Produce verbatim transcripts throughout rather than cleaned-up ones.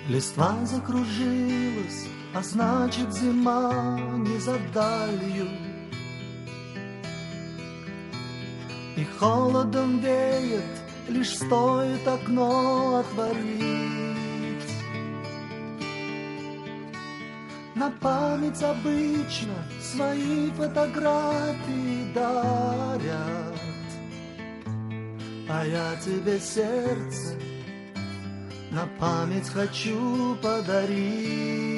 Листва закружилась, а значит зима не за далью. И холодом веет, лишь стоит окно отворить. На память обычно свои фотографии дарят, а я тебе сердце на память хочу подарить.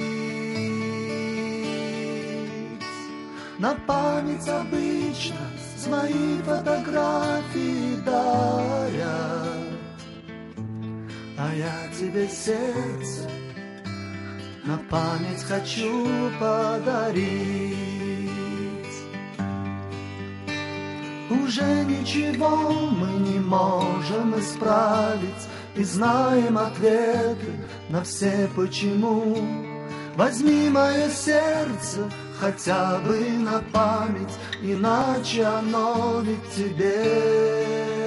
На память обычно свои фотографии дарят, а я тебе сердце на память хочу подарить. Уже ничего мы не можем исправить, и знаем ответы на все почему. Возьми мое сердце хотя бы на память, иначе оно ведь тебе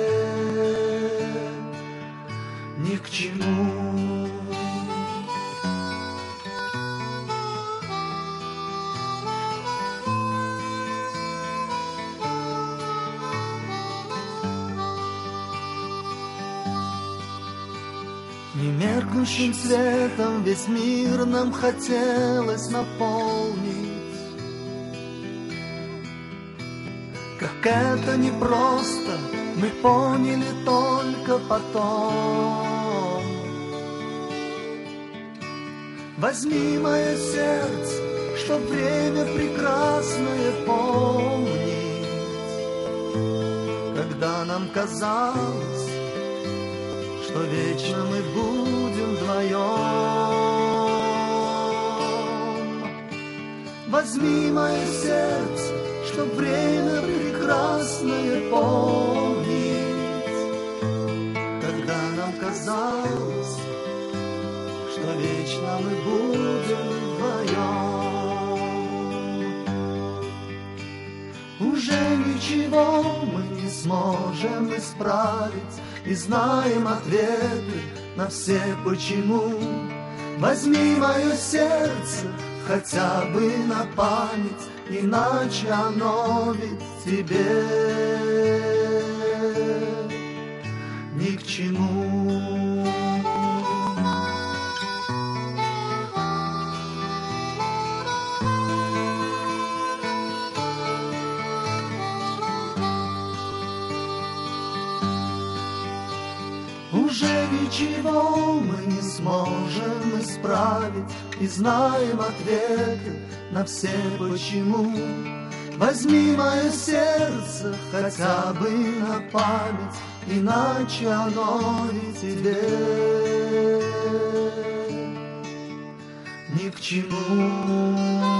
ни к чему. Немеркнущим светом весь мир нам хотелось наполнить. Как это непросто, мы поняли только потом. Возьми мое сердце, чтоб время прекрасное помнить, когда нам казалось, что вечно мы будем вдвоем. Возьми мое сердце, чтоб время прекрасное помнить, когда нам казалось, что вечно мы будем вдвоем. Уже ничего мы не сможем исправить, и знаем ответы на все почему. Возьми мое сердце хотя бы на память, иначе оно ведь тебе ни к чему. Уже ничего мы не сможем исправить, и знаем ответы на все почему. Возьми мое сердце хотя бы на память, иначе оно ведь тебе ни к чему.